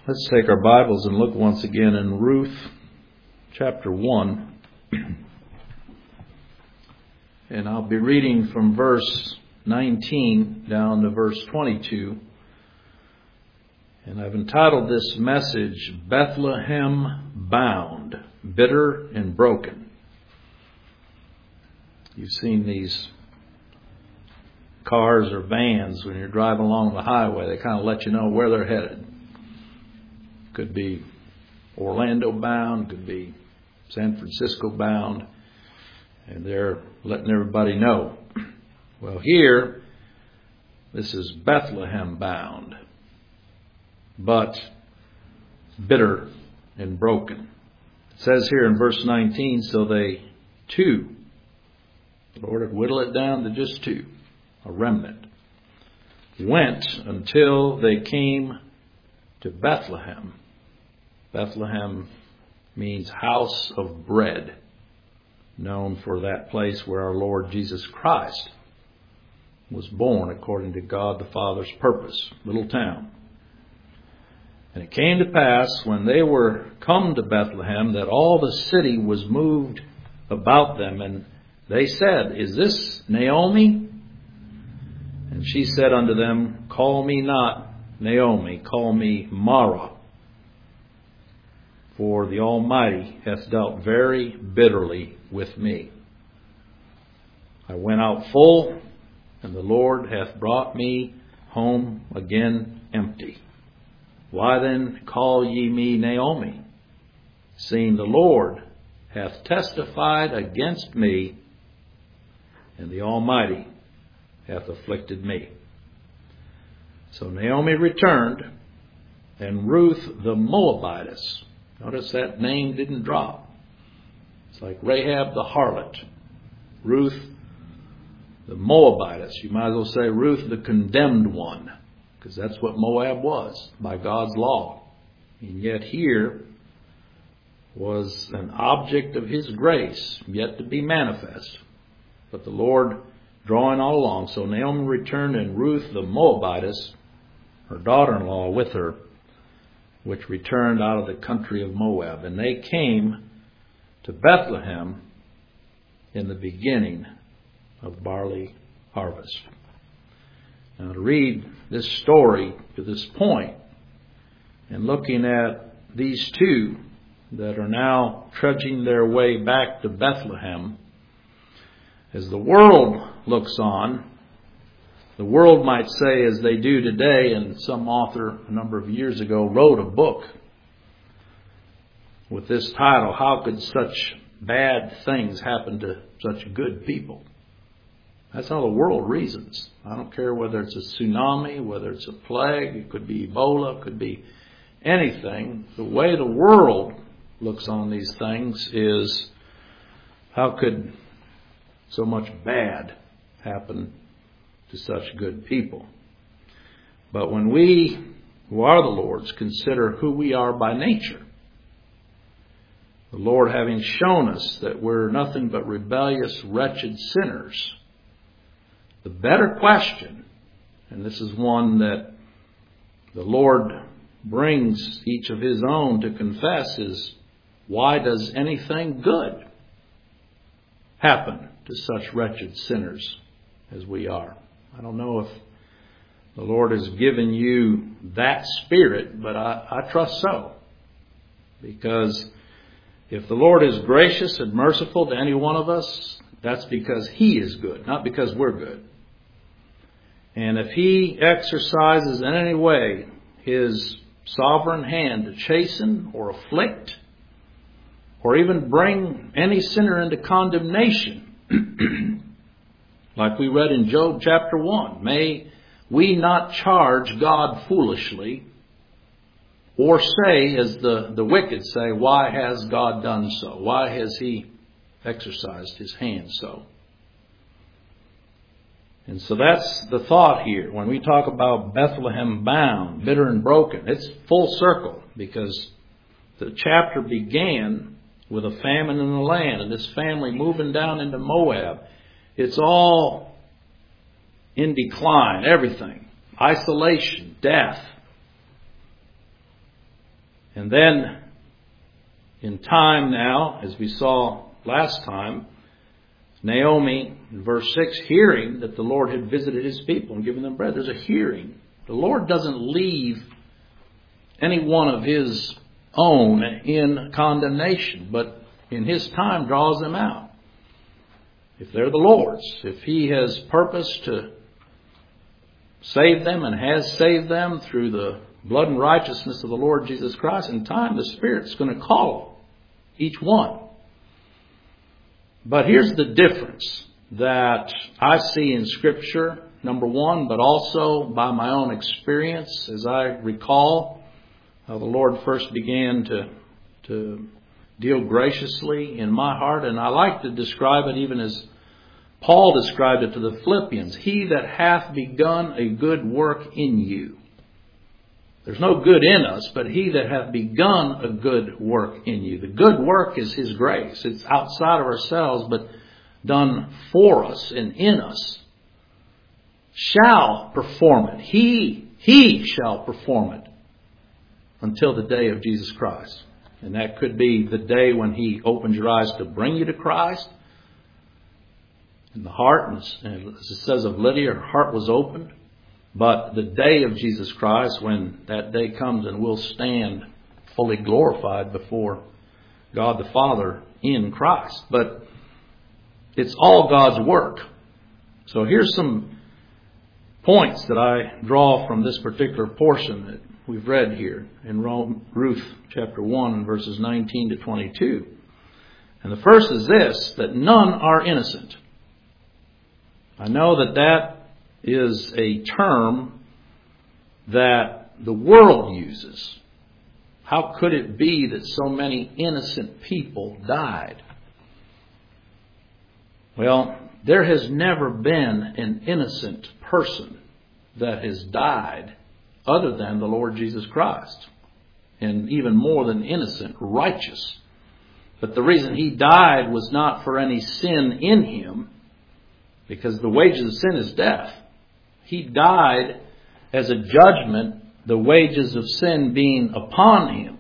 Let's take our Bibles and look once again in Ruth chapter 1. And I'll be reading from verse 19 down to verse 22. And I've entitled this message, Bethlehem Bound, Bitter and Broken. You've seen these cars or vans when you're driving along the highway. They kind of let you know where they're headed. Could be Orlando bound, could be San Francisco bound, and they're letting everybody know. Well, here, this is Bethlehem bound, but bitter and broken. It says here in verse 19, so they two, the Lord had whittled it down to just two, a remnant, went until they came to Bethlehem. Bethlehem means house of bread, known for that place where our Lord Jesus Christ was born according to God the Father's purpose, little town. And it came to pass when they were come to Bethlehem that all the city was moved about them, and they said, Is this Naomi? And she said unto them, Call me not Naomi, call me Mara. For the Almighty hath dealt very bitterly with me. I went out full, and the Lord hath brought me home again empty. Why then call ye me Naomi, seeing the Lord hath testified against me, and the Almighty hath afflicted me? So Naomi returned, and Ruth the Moabitess, notice that name didn't drop. It's like Rahab the harlot. Ruth the Moabitess. You might as well say Ruth the condemned one, because that's what Moab was by God's law. And yet here was an object of His grace yet to be manifest. But the Lord drawing all along. So Naomi returned, and Ruth the Moabitess, her daughter-in-law, with her, which returned out of the country of Moab. And they came to Bethlehem in the beginning of barley harvest. Now, to read this story to this point, and looking at these two that are now trudging their way back to Bethlehem, as the world looks on, the world might say, as they do today, and some author a number of years ago wrote a book with this title, How Could Such Bad Things Happen to Such Good People? That's how the world reasons. I don't care whether it's a tsunami, whether it's a plague, it could be Ebola, it could be anything. The way the world looks on these things is, how could so much bad happen to such good people? But when we, who are the Lord's, consider who we are by nature, the Lord having shown us that we're nothing but rebellious, wretched sinners, the better question, and this is one that the Lord brings each of His own to confess, is, why does anything good happen to such wretched sinners as we are? I don't know if the Lord has given you that spirit, but I trust so. Because if the Lord is gracious and merciful to any one of us, that's because He is good, not because we're good. And if He exercises in any way His sovereign hand to chasten or afflict, or even bring any sinner into condemnation, like we read in Job chapter 1, may we not charge God foolishly, or say, as the wicked say, why has God done so? Why has He exercised His hand so? And so that's the thought here. When we talk about Bethlehem bound, bitter and broken, it's full circle, because the chapter began with a famine in the land, and this family moving down into Moab. It's all in decline, everything. Isolation, death. And then, in time now, as we saw last time, Naomi, in verse 6, hearing that the Lord had visited His people and given them bread. There's a hearing. The Lord doesn't leave any one of His own in condemnation, but in His time draws them out. If they're the Lord's, if He has purposed to save them and has saved them through the blood and righteousness of the Lord Jesus Christ, in time the Spirit's going to call each one. But here's the difference that I see in Scripture, number one, but also by my own experience as I recall how the Lord first began to deal graciously in my heart. And I like to describe it even as Paul described it to the Philippians. He that hath begun a good work in you. There's no good in us, but He that hath begun a good work in you. The good work is His grace. It's outside of ourselves, but done for us and in us. Shall perform it. He shall perform it until the day of Jesus Christ. And that could be the day when He opens your eyes to bring you to Christ. In the heart, and as it says of Lydia, her heart was opened. But the day of Jesus Christ, when that day comes and we'll stand fully glorified before God the Father in Christ. But it's all God's work. So here's some points that I draw from this particular portion that we've read here in Ruth chapter 1 verses 19 to 22. And the first is this, that none are innocent. I know that is a term that the world uses. How could it be that so many innocent people died? Well, there has never been an innocent person that has died other than the Lord Jesus Christ. And even more than innocent, righteous. But the reason He died was not for any sin in Him, because the wages of sin is death. He died as a judgment, the wages of sin being upon Him.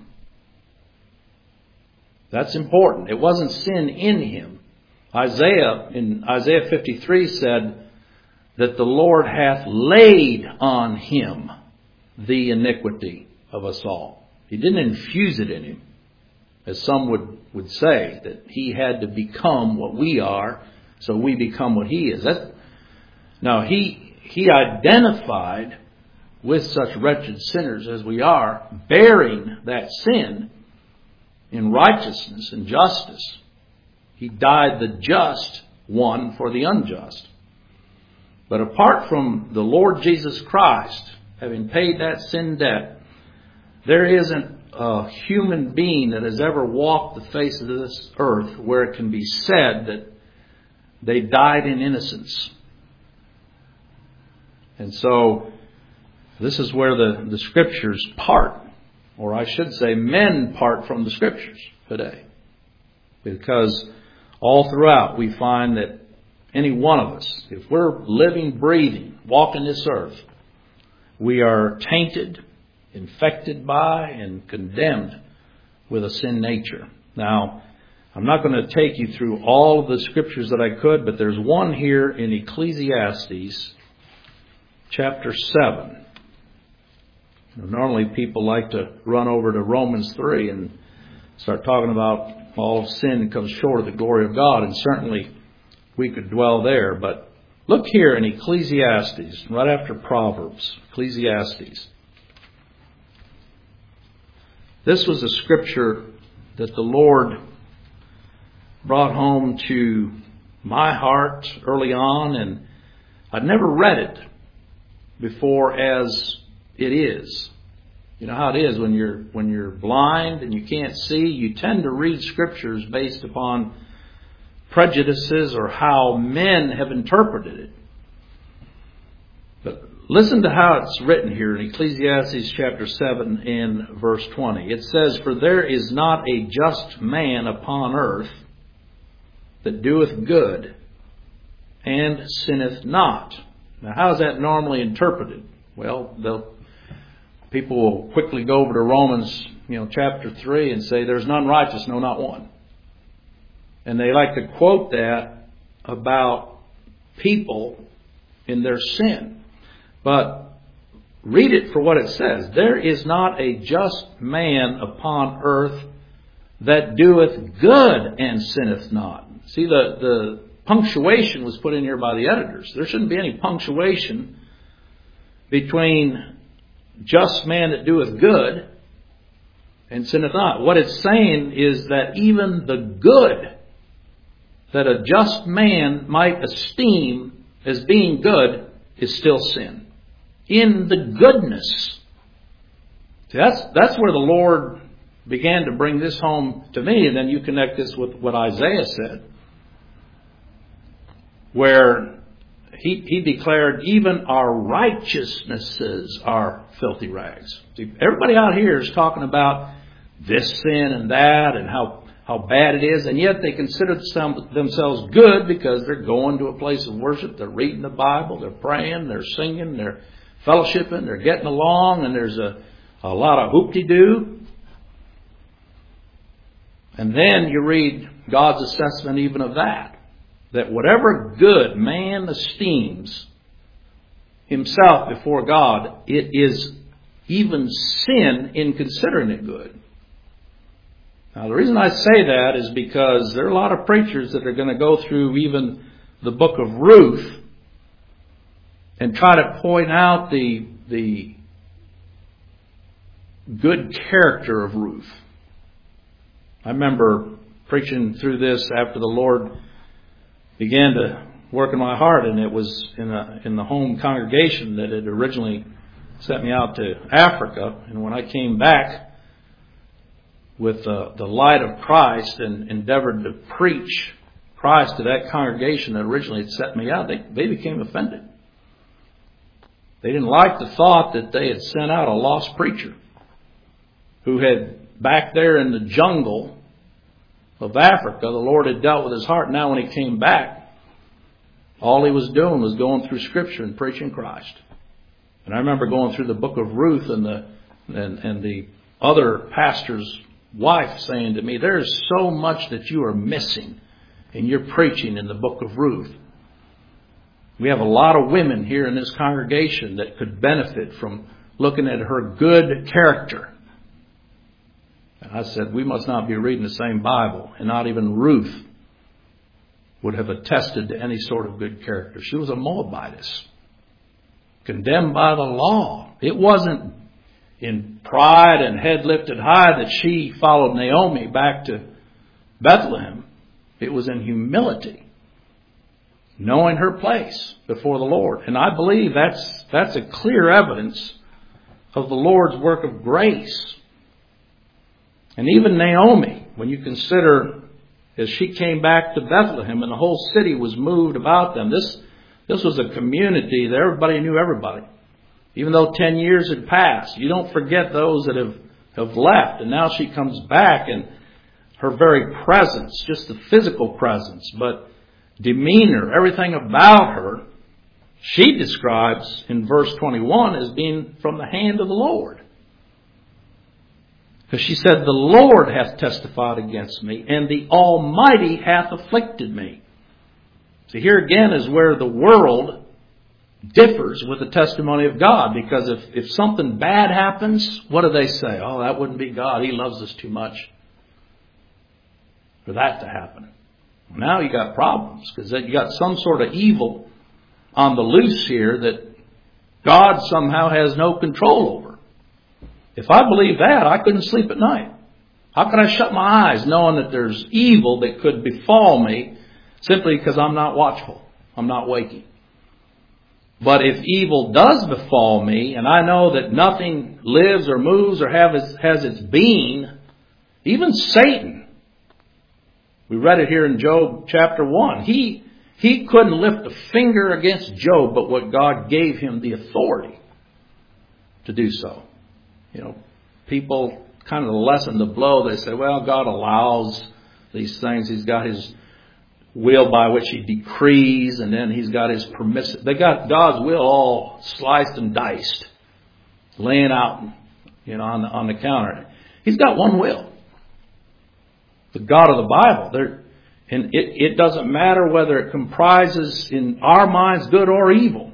That's important. It wasn't sin in Him. Isaiah, in Isaiah 53, said that the Lord hath laid on Him the iniquity of us all. He didn't infuse it in Him, as some would say, that He had to become what we are, so we become what He is. Now, He identified with such wretched sinners as we are, bearing that sin in righteousness and justice. He died the just one for the unjust. But apart from the Lord Jesus Christ having paid that sin debt, there isn't a human being that has ever walked the face of this earth where it can be said that they died in innocence. And so this is where the Scriptures part, or I should say men part from the Scriptures today. Because all throughout we find that any one of us, if we're living, breathing, walking this earth, we are tainted, infected by, and condemned with a sin nature. Now, I'm not going to take you through all of the Scriptures that I could, but there's one here in Ecclesiastes chapter 7. Normally people like to run over to Romans 3 and start talking about all of sin comes short of the glory of God, and certainly we could dwell there. But look here in Ecclesiastes, right after Proverbs, Ecclesiastes. This was a scripture that the Lord brought home to my heart early on, and I'd never read it before as it is. You know how it is when you're blind and you can't see, you tend to read scriptures based upon prejudices or how men have interpreted it. But listen to how it's written here in Ecclesiastes chapter 7 and verse 20. It says, "For there is not a just man upon earth that doeth good and sinneth not." Now, how is that normally interpreted? Well, people will quickly go over to Romans chapter 3 and say, there's none righteous, no, not one. And they like to quote that about people in their sin. But read it for what it says. There is not a just man upon earth that doeth good and sinneth not. See, the punctuation was put in here by the editors. There shouldn't be any punctuation between just man that doeth good and sinneth not. What it's saying is that even the good that a just man might esteem as being good is still sin. In the goodness. See, that's where the Lord began to bring this home to me, and then you connect this with what Isaiah said, where he declared even our righteousnesses are filthy rags. See, everybody out here is talking about this sin and that and how bad it is, and yet they consider themselves good because they're going to a place of worship, they're reading the Bible, they're praying, they're singing, they're fellowshipping, they're getting along, and there's a lot of hoop-de-doo. And then you read God's assessment even of that whatever good man esteems himself before God, it is even sin in considering it good. Now, the reason I say that is because there are a lot of preachers that are going to go through even the book of Ruth and try to point out the good character of Ruth. I remember preaching through this after the Lord began to work in my heart, and it was in the home congregation that had originally sent me out to Africa. And when I came back with the light of Christ and endeavored to preach Christ to that congregation that originally had sent me out, they became offended. They didn't like the thought that they had sent out a lost preacher who had, back there in the jungle of Africa, the Lord had dealt with his heart. Now when he came back, all he was doing was going through Scripture and preaching Christ. And I remember going through the book of Ruth and the other pastor's wife saying to me, there's so much that you are missing in your preaching in the book of Ruth. We have a lot of women here in this congregation that could benefit from looking at her good character. And I said, we must not be reading the same Bible. And not even Ruth would have attested to any sort of good character. She was a Moabitess, condemned by the law. It wasn't in pride and head lifted high that she followed Naomi back to Bethlehem. It was in humility, knowing her place before the Lord. And I believe that's a clear evidence of the Lord's work of grace. And even Naomi, when you consider as she came back to Bethlehem and the whole city was moved about them, this was a community that everybody knew everybody. Even though 10 years had passed, you don't forget those that have left. And now she comes back, and her very presence, just the physical presence, but demeanor, everything about her, she describes in verse 21 as being from the hand of the Lord. Because she said, the Lord hath testified against me, and the Almighty hath afflicted me. So here again is where the world differs with the testimony of God. Because if something bad happens, what do they say? Oh, that wouldn't be God. He loves us too much for that to happen. Now you got problems because you got some sort of evil on the loose here that God somehow has no control over. If I believe that, I couldn't sleep at night. How can I shut my eyes knowing that there's evil that could befall me simply because I'm not watchful? I'm not waking. But if evil does befall me, and I know that nothing lives or moves or has its being, even Satan, we read it here in Job chapter 1, he couldn't lift a finger against Job, but what God gave him the authority to do so. You know, people kind of lessen the blow. They say, well, God allows these things. He's got his will by which he decrees, and then he's got his permissive. They got God's will all sliced and diced, laying out, on the counter. He's got one will. The God of the Bible. And it doesn't matter whether it comprises in our minds good or evil.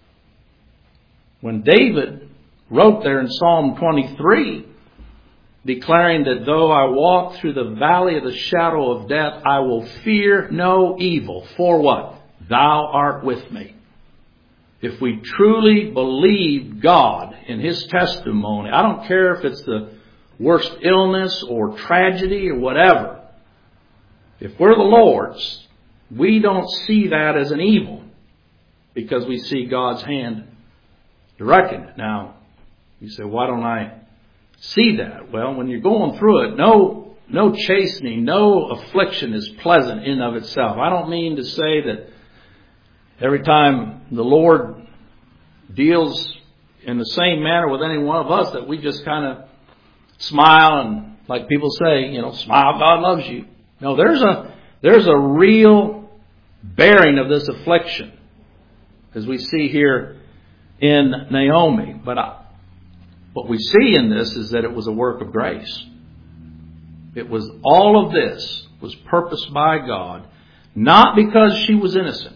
When David wrote there in Psalm 23, declaring that though I walk through the valley of the shadow of death, I will fear no evil. For what? Thou art with me. If we truly believe God in His testimony, I don't care if it's the worst illness or tragedy or whatever. If we're the Lord's, we don't see that as an evil because we see God's hand directing it. Now, you say, why don't I see that? Well, when you're going through it, no chastening, no affliction is pleasant in of itself. I don't mean to say that every time the Lord deals in the same manner with any one of us that we just kind of smile and, like people say, smile, God loves you. No, there's a real bearing of this affliction, as we see here in Naomi. But what we see in this is that it was a work of grace. It was all of this was purposed by God, not because she was innocent.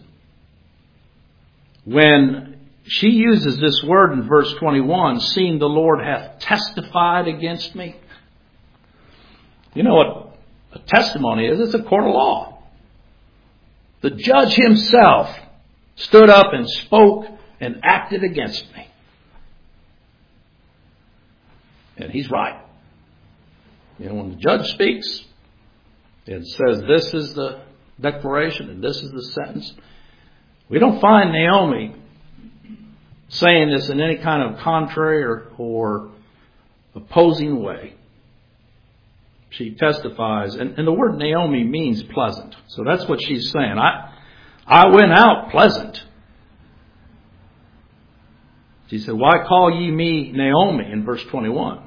When she uses this word in verse 21, seeing the Lord hath testified against me. You know what a testimony is? It's a court of law. The judge himself stood up and spoke and acted against me. And he's right. When the judge speaks and says this is the declaration and this is the sentence, we don't find Naomi saying this in any kind of contrary or opposing way. She testifies, and the word Naomi means pleasant. So that's what she's saying. I went out pleasant. She said, why call ye me Naomi in verse 21?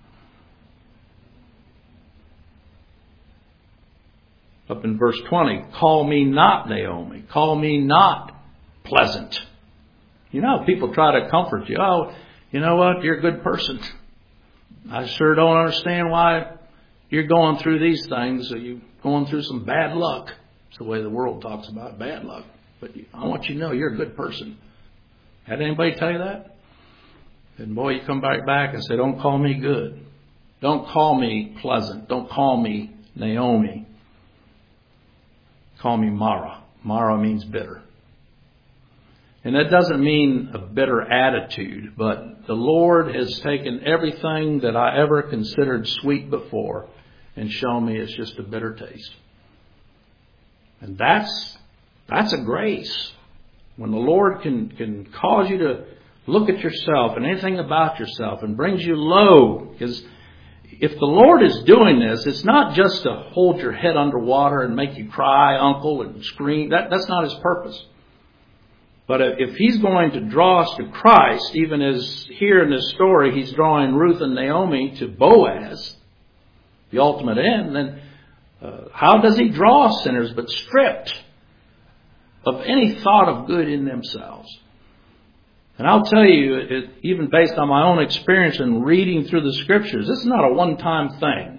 Up in verse 20, call me not Naomi. Call me not pleasant. People try to comfort you. Oh, you know what? You're a good person. I sure don't understand why you're going through these things. Or you're going through some bad luck. It's the way the world talks about bad luck. But I want you to know you're a good person. Had anybody tell you that? And boy, you come back and say, don't call me good. Don't call me pleasant. Don't call me Naomi. Call me Mara. Mara means bitter. And that doesn't mean a bitter attitude, but the Lord has taken everything that I ever considered sweet before and shown me it's just a bitter taste. And that's a grace. When the Lord can cause you to look at yourself and anything about yourself and brings you low. Because if the Lord is doing this, it's not just to hold your head underwater and make you cry, uncle, and scream. That's not His purpose. But if He's going to draw us to Christ, even as here in this story He's drawing Ruth and Naomi to Boaz, the ultimate end, then how does He draw sinners but stripped of any thought of good in themselves? And I'll tell you, even based on my own experience in reading through the Scriptures, this is not a one-time thing.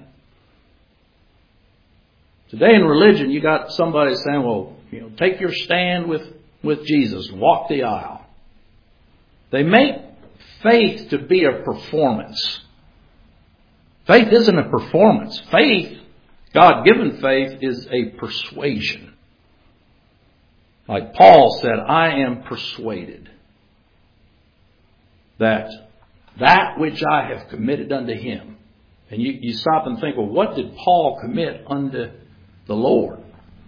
Today in religion, you got somebody saying, well, take your stand with Jesus and walk the aisle. They make faith to be a performance. Faith isn't a performance. Faith, God-given faith, is a persuasion. Like Paul said, I am persuaded that which I have committed unto Him. And you stop and think, well, what did Paul commit unto the Lord?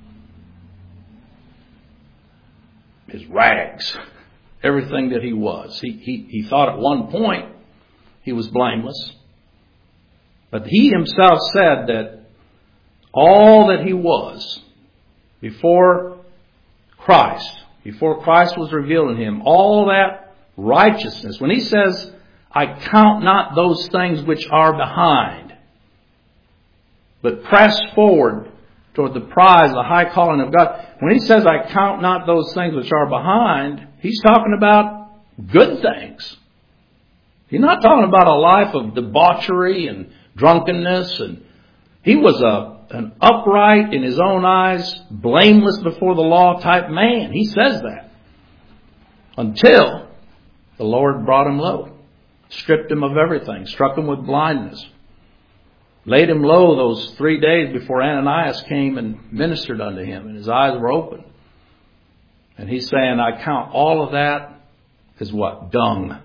His rags. Everything that he was. He thought at one point he was blameless. But he himself said that all that he was before Christ was revealed in him, all that righteousness. When he says, I count not those things which are behind, but press forward toward the prize, the high calling of God. When he says, I count not those things which are behind, he's talking about good things. He's not talking about a life of debauchery and drunkenness, and he was an upright in his own eyes, blameless before the law type man. He says that. Until the Lord brought him low, stripped him of everything, struck him with blindness, laid him low those 3 days before Ananias came and ministered unto him, and his eyes were open. And he's saying, I count all of that as what? Dung.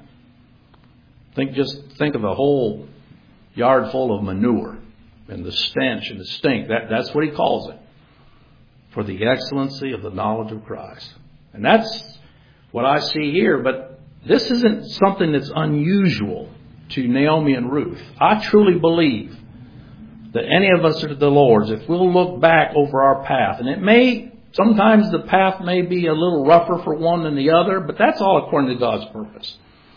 Think of a whole yard full of manure and the stench and the stink. That's what he calls it. For the excellency of the knowledge of Christ. And that's what I see here. But this isn't something that's unusual to Naomi and Ruth. I truly believe that any of us are the Lord's, if we'll look back over our path, and sometimes the path may be a little rougher for one than the other, but that's all according to God's purpose.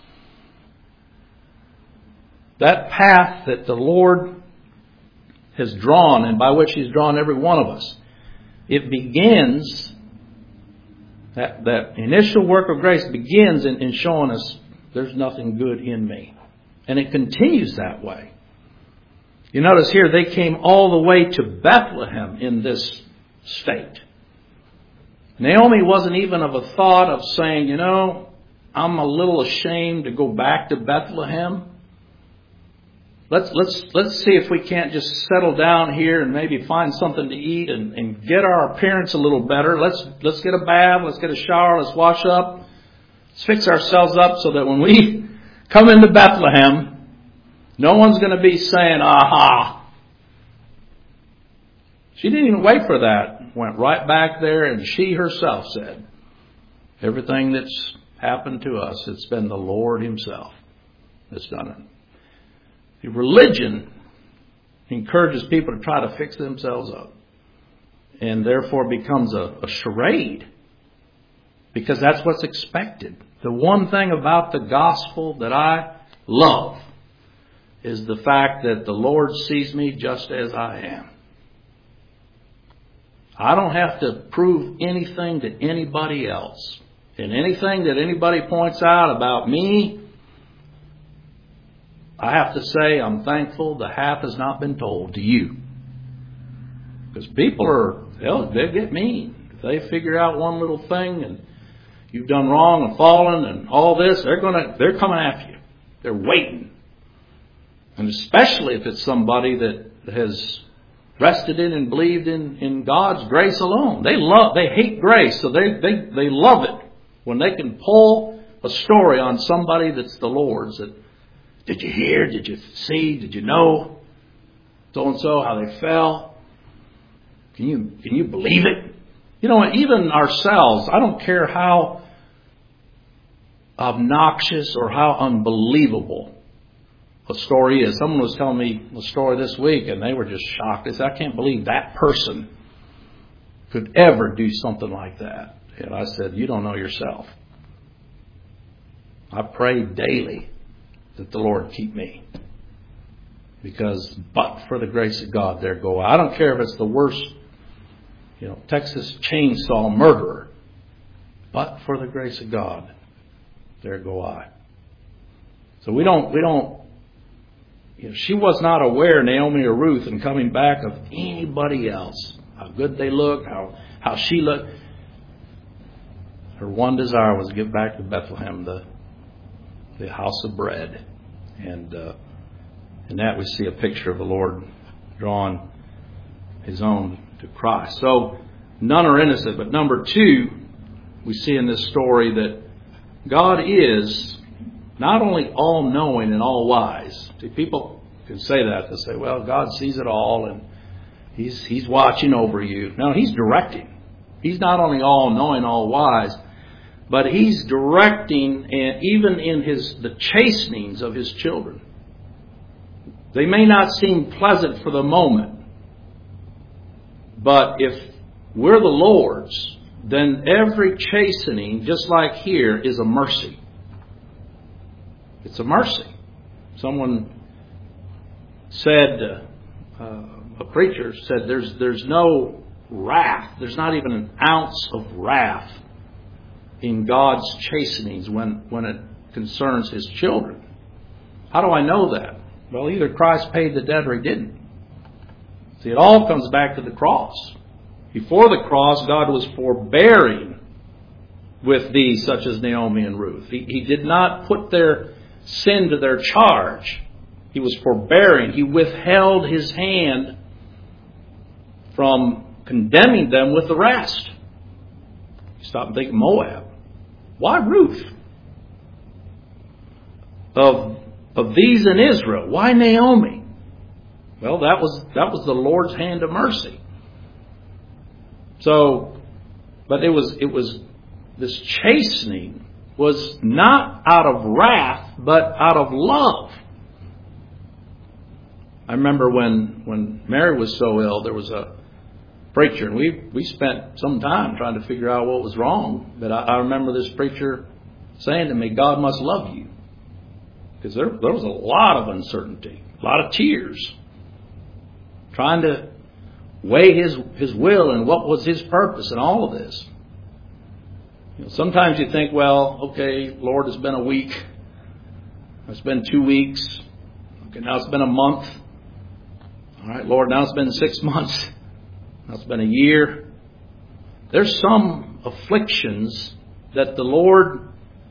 That path that the Lord has drawn, and by which He's drawn every one of us, it begins, that initial work of grace begins in showing us there's nothing good in me. And it continues that way. You notice here, they came all the way to Bethlehem in this state. Naomi wasn't even of a thought of saying, I'm a little ashamed to go back to Bethlehem. Let's see if we can't just settle down here and maybe find something to eat and get our appearance a little better. Let's get a bath, let's get a shower, let's wash up. Let's fix ourselves up so that when we come into Bethlehem, no one's going to be saying, aha. She didn't even wait for that. Went right back there, and she herself said, everything that's happened to us, it's been the Lord Himself that's done it. Religion encourages people to try to fix themselves up, and therefore becomes a charade, because that's what's expected. The one thing about the gospel that I love is the fact that the Lord sees me just as I am. I don't have to prove anything to anybody else. And anything that anybody points out about me, I have to say, I'm thankful the half has not been told to you. Because people they'll get mean. If they figure out one little thing and you've done wrong and fallen and all this, they're coming after you. They're waiting. And especially if it's somebody that has rested in and believed in God's grace alone. They hate grace, so they love it when they can pull a story on somebody that's the Lord's. That, did you hear? Did you see? Did you know? So and so, how they fell. Can you believe it? Even ourselves, I don't care how obnoxious or how unbelievable a story is. Someone was telling me a story this week, and they were just shocked. They said, I can't believe that person could ever do something like that. And I said, you don't know yourself. I pray daily that the Lord keep me. Because but for the grace of God, there go I. I don't care if it's the worst, Texas chainsaw murderer. But for the grace of God, there go I. So we don't. She was not aware, Naomi or Ruth, in coming back of anybody else. How good they looked, how she looked. Her one desire was to get back to Bethlehem, the house of bread. And in that we see a picture of the Lord drawing His own to Christ. So none are innocent. But number two, we see in this story that God is not only all-knowing and all-wise. See, people can say that. They say, well, God sees it all and He's watching over you. No, He's directing. He's not only all-knowing, all-wise, but He's directing, and even in the chastenings of His children. They may not seem pleasant for the moment, but if we're the Lord's, then every chastening, just like here, is a mercy. It's a mercy. Someone said, a preacher said, there's no wrath. There's not even an ounce of wrath in God's chastenings when it concerns His children. How do I know that? Well, either Christ paid the debt or He didn't. See, it all comes back to the cross. Before the cross, God was forbearing with these such as Naomi and Ruth. He did not put their sin to their charge. He was forbearing. He withheld His hand from condemning them with the rest. You stop and think of Moab. Why Ruth? Of these in Israel, why Naomi? Well, that was the Lord's hand of mercy. So, but it was this chastening was not out of wrath, but out of love. I remember when Mary was so ill, there was a preacher, and we spent some time trying to figure out what was wrong. But I remember this preacher saying to me, God must love you. Because there was a lot of uncertainty, a lot of tears, trying to weigh His will and what was His purpose in all of this. Sometimes you think, well, okay, Lord, it's been a week. It's been 2 weeks. Okay, now it's been a month. All right, Lord, now it's been 6 months. Now it's been a year. There's some afflictions that the Lord,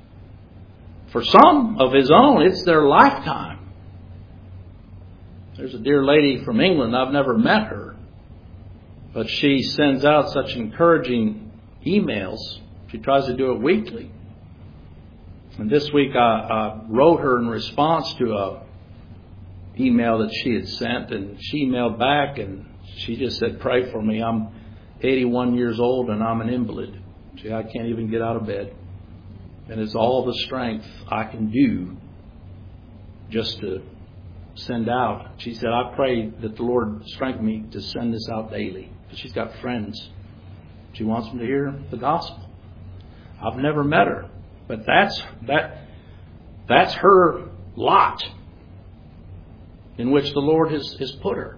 for some of His own, it's their lifetime. There's a dear lady from England. I've never met her. But she sends out such encouraging emails. She tries to do it weekly. And this week I wrote her in response to a email that she had sent. And she emailed back and she just said, pray for me. I'm 81 years old and I'm an invalid. See, I can't even get out of bed. And it's all the strength I can do just to send out. She said, I pray that the Lord strengthen me to send this out daily. Because she's got friends. She wants them to hear the gospel. I've never met her. But that's her lot in which the Lord has put her.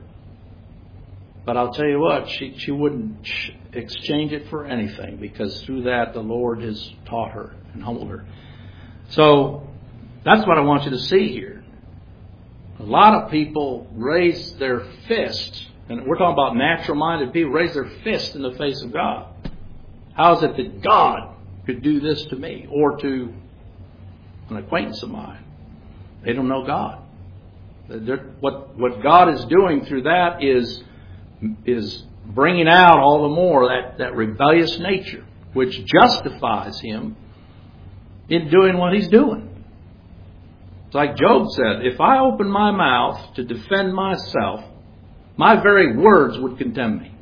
But I'll tell you what, she wouldn't exchange it for anything, because through that the Lord has taught her and humbled her. So that's what I want you to see here. A lot of people raise their fist, and we're talking about natural-minded people, raise their fist in the face of God. How is it that God could do this to me or to an acquaintance of mine? They don't know God. What God is doing through that is bringing out all the more that rebellious nature, which justifies Him in doing what He's doing. It's like Job said, if I open my mouth to defend myself, my very words would condemn me.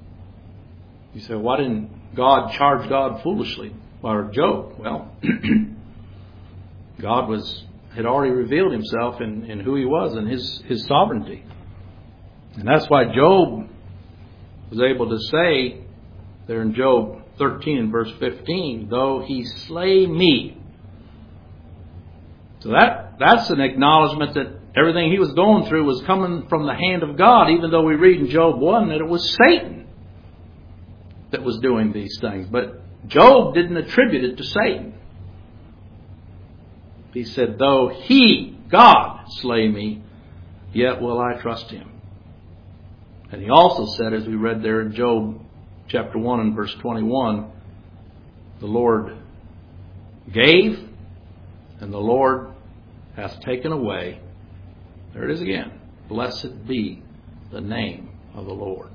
You say, why didn't God charge God foolishly? Or Job? Well, God had already revealed Himself in who He was and His sovereignty. And that's why Job was able to say there in Job 13 and verse 15, though He slay me. So that's an acknowledgement that everything he was going through was coming from the hand of God, even though we read in Job 1 that it was Satan that was doing these things. But Job didn't attribute it to Satan. He said, though He, God, slay me, yet will I trust Him. And he also said, as we read there in Job chapter 1 and verse 21, the Lord gave and the Lord hath taken away. There it is again. Blessed be the name of the Lord.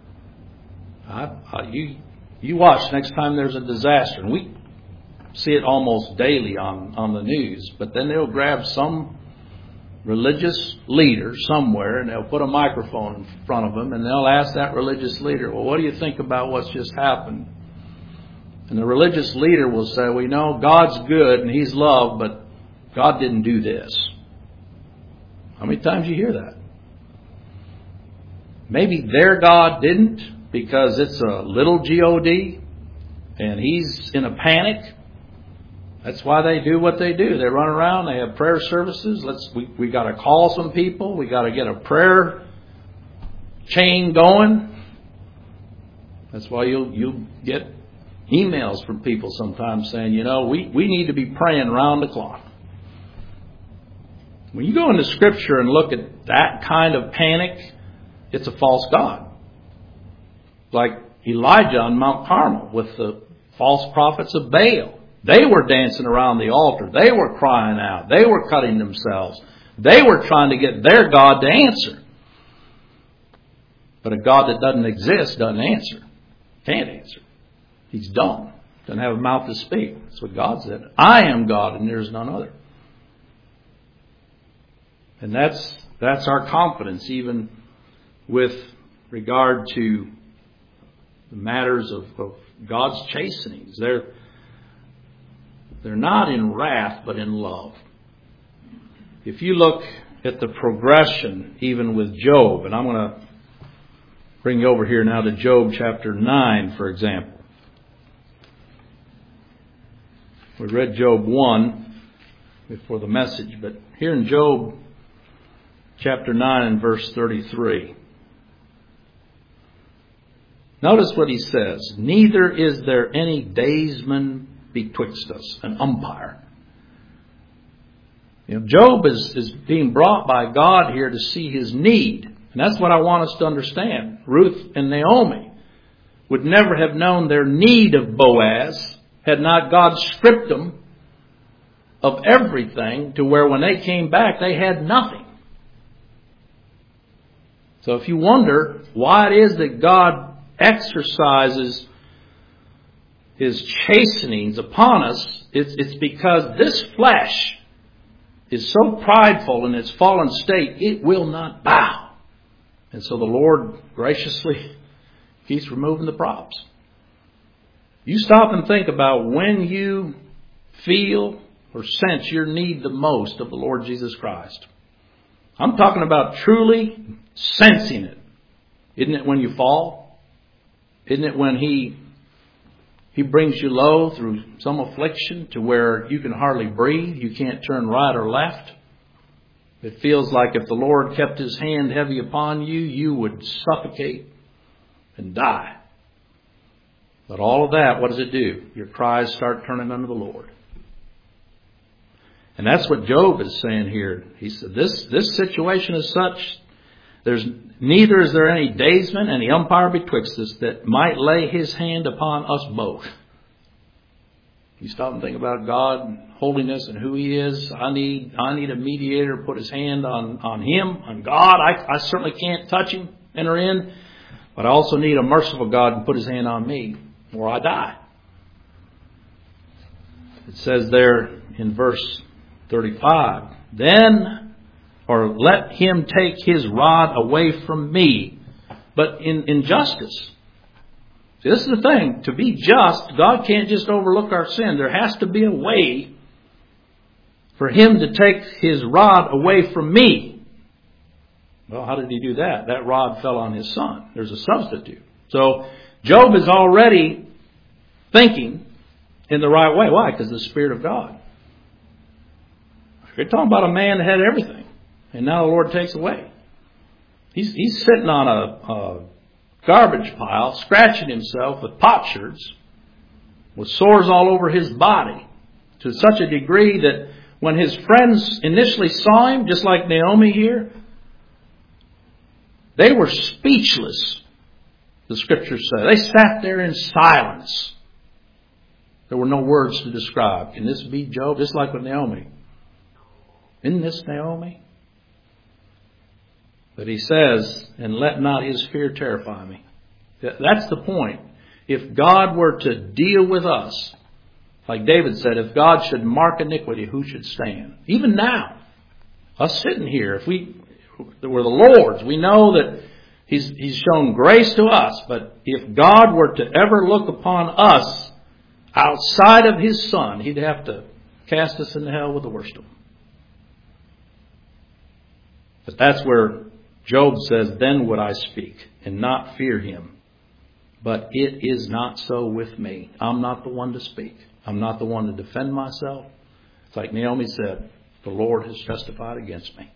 You watch next time there's a disaster. And we see it almost daily on the news. But then they'll grab some religious leader somewhere and they'll put a microphone in front of them and they'll ask that religious leader, well, what do you think about what's just happened? And the religious leader will say, well, you know, God's good and He's love, but God didn't do this. How many times you hear that? Maybe their God didn't because it's a little G-O-D and He's in a panic. That's why they do what they do. They run around. They have prayer services. We got to call some people. We got to get a prayer chain going. That's why you'll get emails from people sometimes saying, you know, we need to be praying round the clock. When you go into Scripture and look at that kind of panic, it's a false god. Like Elijah on Mount Carmel with the false prophets of Baal. They were dancing around the altar. They were crying out. They were cutting themselves. They were trying to get their God to answer. But a God that doesn't exist doesn't answer. Can't answer. He's dumb. Doesn't have a mouth to speak. That's what God said. I am God and there is none other. And that's our confidence even with regard to the matters of God's chastenings. They're not in wrath but in love. If you look at the progression even with Job, and I'm going to bring you over here now to Job chapter 9, for example. We read Job 1 before the message, but here in Job chapter 9 and verse 33. Notice what he says. Neither is there any daysman betwixt us, an umpire. Job is being brought by God here to see his need. And that's what I want us to understand. Ruth and Naomi would never have known their need of Boaz had not God stripped them of everything to where when they came back they had nothing. So if you wonder why it is that God exercises His chastenings upon us, it's because this flesh is so prideful in its fallen state, it will not bow. And so the Lord graciously keeps removing the props. You stop and think about when you feel or sense your need the most of the Lord Jesus Christ. I'm talking about truly sensing it. Isn't it when you fall? Isn't it when He brings you low through some affliction to where you can hardly breathe, you can't turn right or left? It feels like if the Lord kept His hand heavy upon you, you would suffocate and die. But all of that, what does it do? Your cries start turning unto the Lord. And that's what Job is saying here. He said, this situation is such, neither is there any daysman, any umpire betwixt us that might lay his hand upon us both. You stop and think about God, holiness, and who He is. I need a mediator to put his hand on Him, on God. I certainly can't touch Him, enter in. But I also need a merciful God to put His hand on me, or I die. It says there in verse 35, let him take his rod away from me, but in justice. See, this is the thing. To be just, God can't just overlook our sin. There has to be a way for Him to take His rod away from me. Well, how did He do that? That rod fell on His Son. There's a substitute. So Job is already thinking in the right way. Why? Because of the Spirit of God. You're talking about a man that had everything, and now the Lord takes away. He's sitting on a garbage pile, scratching himself with potsherds, with sores all over his body, to such a degree that when his friends initially saw him, just like Naomi here, they were speechless, the Scriptures say. They sat there in silence. There were no words to describe. Can this be Job? Just like with Naomi. Isn't this Naomi? But he says, and let not his fear terrify me. That's the point. If God were to deal with us, like David said, if God should mark iniquity, who should stand? Even now, us sitting here, if we're the Lord's, we know that He's shown grace to us. But if God were to ever look upon us outside of His Son, He'd have to cast us into hell with the worst of them. But that's where Job says, then would I speak and not fear him. But it is not so with me. I'm not the one to speak. I'm not the one to defend myself. It's like Naomi said, the Lord has testified against me.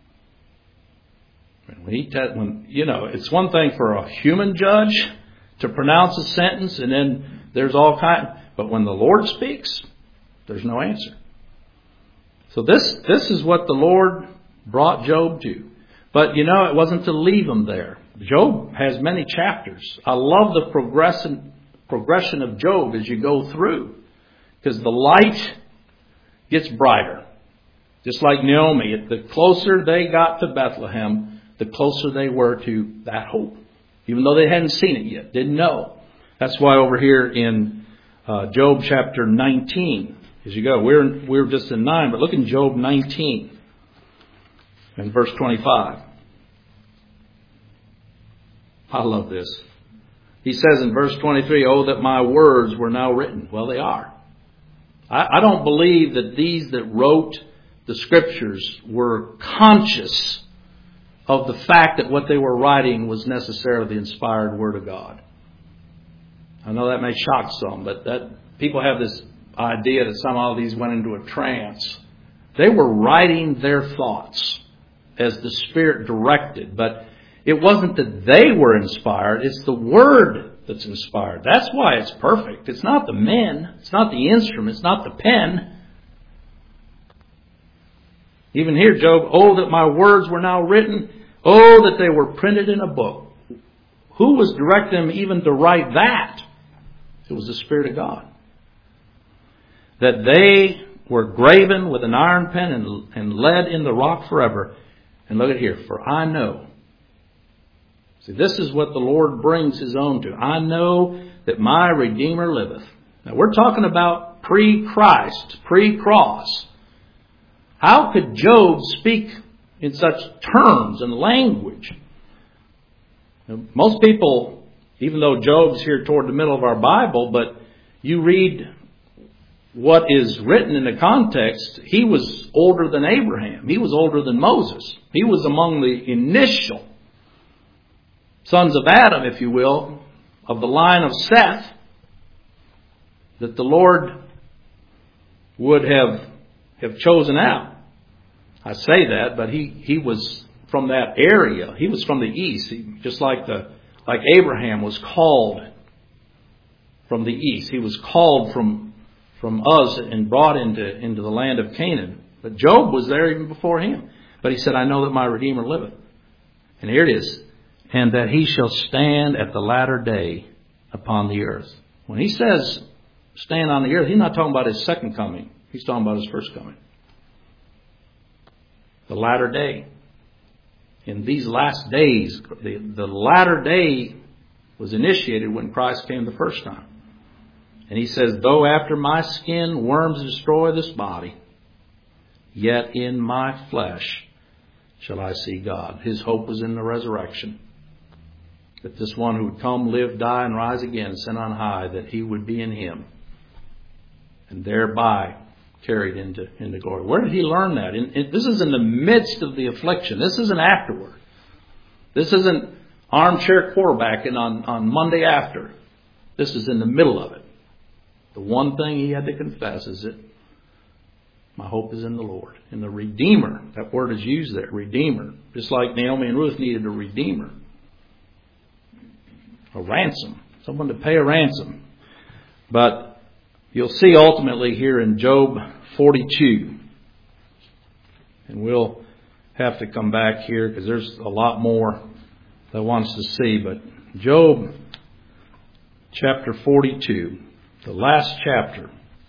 It's one thing for a human judge to pronounce a sentence and then there's all kind. But when the Lord speaks, there's no answer. So this is what the Lord brought Job to. But you know, it wasn't to leave him there. Job has many chapters. I love the progression of Job as you go through, because the light gets brighter. Just like Naomi, the closer they got to Bethlehem, the closer they were to that hope. Even though they hadn't seen it yet, didn't know. That's why over here in Job chapter 19, as you go, we're just in 9, but look in Job 19 and verse 25. I love this. He says in verse 23, "Oh, that my words were now written." Well, they are. I don't believe that these that wrote the Scriptures were conscious of the fact that what they were writing was necessarily the inspired Word of God. I know that may shock some, but that people have this idea that somehow these went into a trance. They were writing their thoughts as the Spirit directed, but it wasn't that they were inspired, it's the Word that's inspired. That's why it's perfect. It's not the men, it's not the instrument, it's not the pen. Even here, Job, "Oh, that my words were now written. Oh, that they were printed in a book." Who was directing them even to write that? It was the Spirit of God. That they were graven with an iron pen and lead in the rock forever. And look at here. "For I know." See, this is what the Lord brings His own to. "I know that my Redeemer liveth." Now we're talking about pre-Christ, pre-cross. How could Job speak in such terms and language? Now, most people, even though Job's here toward the middle of our Bible, but you read what is written in the context, he was older than Abraham. He was older than Moses. He was among the initial sons of Adam, if you will, of the line of Seth, that the Lord would have chosen out. I say that, but he was from that area. He was from the east, just like Abraham was called from the east. He was called from Uz and brought into the land of Canaan. But Job was there even before him. But he said, "I know that my Redeemer liveth." And here it is. "And that he shall stand at the latter day upon the earth." When he says stand on the earth, he's not talking about his second coming. He's talking about his first coming. The latter day. In these last days, the latter day was initiated when Christ came the first time. And he says, "Though after my skin worms destroy this body, yet in my flesh shall I see God." His hope was in the resurrection. That this one who would come, live, die, and rise again, sent on high, that he would be in him. And thereby carried into glory. Where did he learn that? This is in the midst of the affliction. This isn't afterward. This isn't armchair quarterbacking on Monday after. This is in the middle of it. The one thing he had to confess is that my hope is in the Lord, in the Redeemer. That word is used there, Redeemer. Just like Naomi and Ruth needed a Redeemer. A ransom. Someone to pay a ransom. But you'll see ultimately here in Job 42. And we'll have to come back here because there's a lot more that wants to see. But Job chapter 42, the last chapter.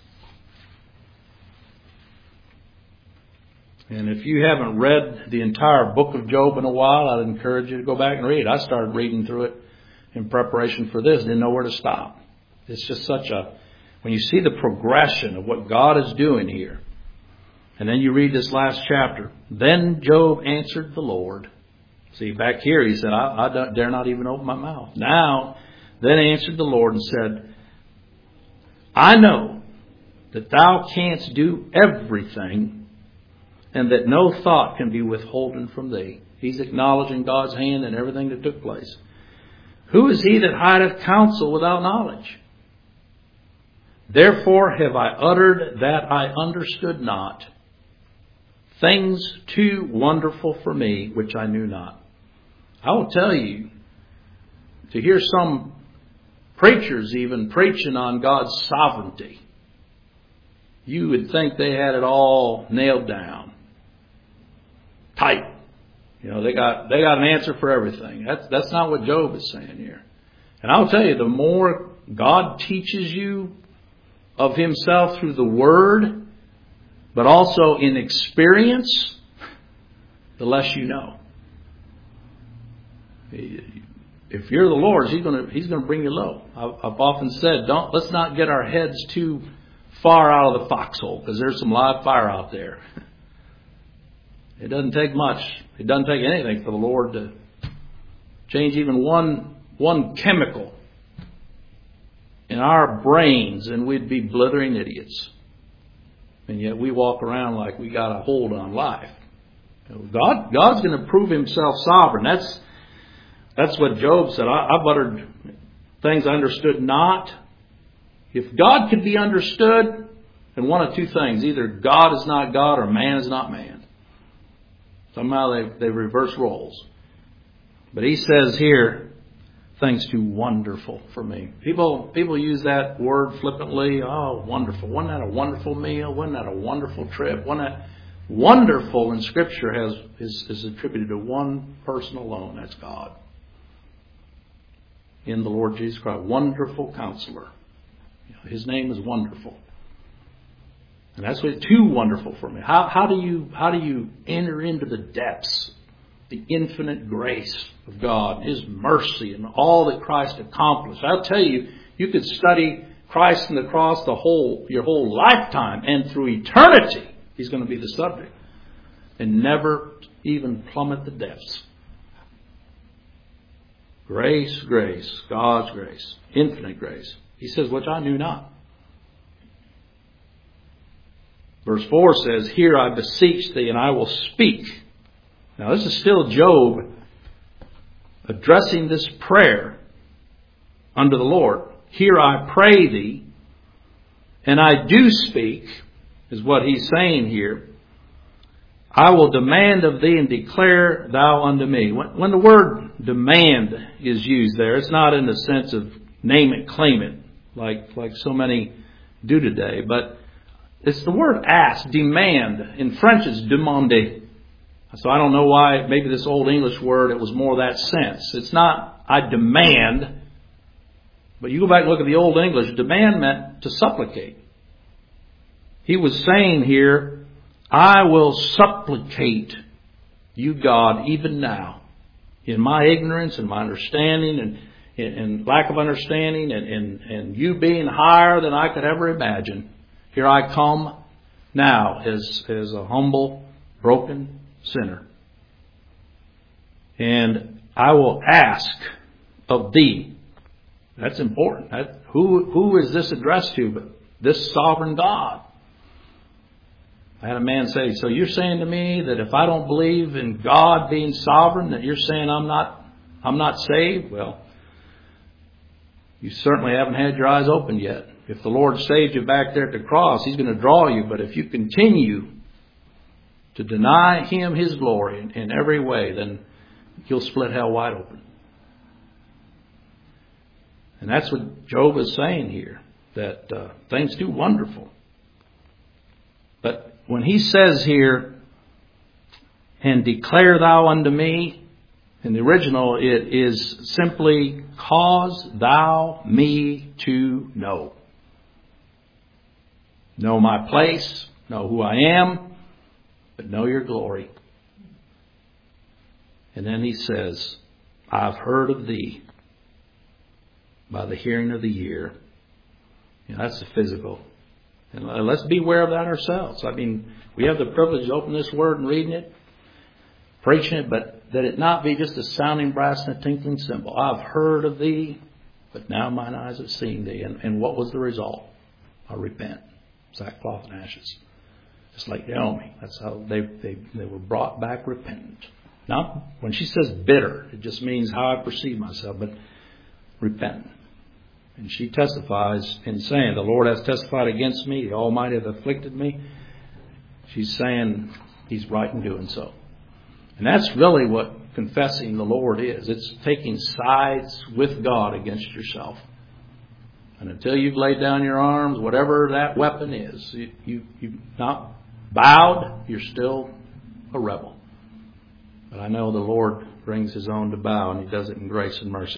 And if you haven't read the entire book of Job in a while, I'd encourage you to go back and read. I started reading through it in preparation for this. Didn't know where to stop. It's just when you see the progression of what God is doing here, and then you read this last chapter, "Then Job answered the Lord." See, back here he said, I dare not even open my mouth. Now, then answered the Lord and said, "I know that thou canst do everything, and that no thought can be withholden from thee." He's acknowledging God's hand in everything that took place. "Who is he that hideth counsel without knowledge? Therefore have I uttered that I understood not, things too wonderful for me, which I knew not." I will tell you, to hear some preachers even preaching on God's sovereignty, you would think they had it all nailed down. tight. You know, they got an answer for everything. That's not what Job is saying here. And I'll tell you, the more God teaches you of Himself through the Word, but also in experience, the less you know. If you're the Lord's, He's going to bring you low. I've often said, let's not get our heads too far out of the foxhole, because there's some live fire out there. It doesn't take much. It doesn't take anything for the Lord to change even one chemical in our brains, and we'd be blithering idiots. And yet we walk around like we got a hold on life. God's going to prove Himself sovereign. That's what Job said. I've uttered things I understood not. If God could be understood, then one of two things: either God is not God or man is not man. Somehow they reverse roles. But he says here, things too wonderful for me. People use that word flippantly. Oh, wonderful. Wasn't that a wonderful meal? Wasn't that a wonderful trip? Wasn't that wonderful in Scripture is attributed to one person alone. That's God. In the Lord Jesus Christ. Wonderful Counselor. His name is Wonderful. And that's what too wonderful for me. How do you enter into the depths, the infinite grace of God, His mercy, and all that Christ accomplished? I'll tell you, you could study Christ and the cross your whole lifetime, and through eternity, He's going to be the subject, and never even plummet the depths. Grace, grace, God's grace, infinite grace. He says, which I knew not. Verse 4 says, here I beseech thee, and I will speak. Now this is still Job addressing this prayer unto the Lord. Here I pray thee, and I do speak, is what he's saying here. I will demand of thee and declare thou unto me. When the word demand is used there, it's not in the sense of name it, claim it, like so many do today, but it's the word ask, demand. In French it's demander. So I don't know why, maybe this old English word, it was more that sense. It's not I demand, but you go back and look at the old English, demand meant to supplicate. He was saying here, I will supplicate you, God, even now, in my ignorance and my understanding and lack of understanding and you being higher than I could ever imagine. Here I come now as a humble, broken sinner. And I will ask of thee. That's important. Who is this addressed to but this sovereign God? I had a man say, so you're saying to me that if I don't believe in God being sovereign, that you're saying I'm not saved? Well, you certainly haven't had your eyes opened yet. If the Lord saved you back there at the cross, He's going to draw you. But if you continue to deny Him His glory in every way, then He'll split hell wide open. And that's what Job is saying here, that things too wonderful. But when he says here, and declare thou unto me, in the original it is simply cause thou me to know. Know my place, know who I am, but know your glory. And then he says, I've heard of thee by the hearing of the ear. That's the physical. And let's be aware of that ourselves. I mean, we have the privilege to open this word and reading it, preaching it, but that it not be just a sounding brass and a tinkling cymbal. I've heard of thee, but now mine eyes have seen thee. And what was the result? I repent. Sackcloth and ashes. Just like Naomi. That's how they were brought back repentant. Not when she says bitter, it just means how I perceive myself, but repentant. And she testifies in saying, the Lord has testified against me, the Almighty hath afflicted me. She's saying He's right in doing so. And that's really what confessing the Lord is. It's taking sides with God against yourself. And until you've laid down your arms, whatever that weapon is, you've not bowed, you're still a rebel. But I know the Lord brings His own to bow, and He does it in grace and mercy.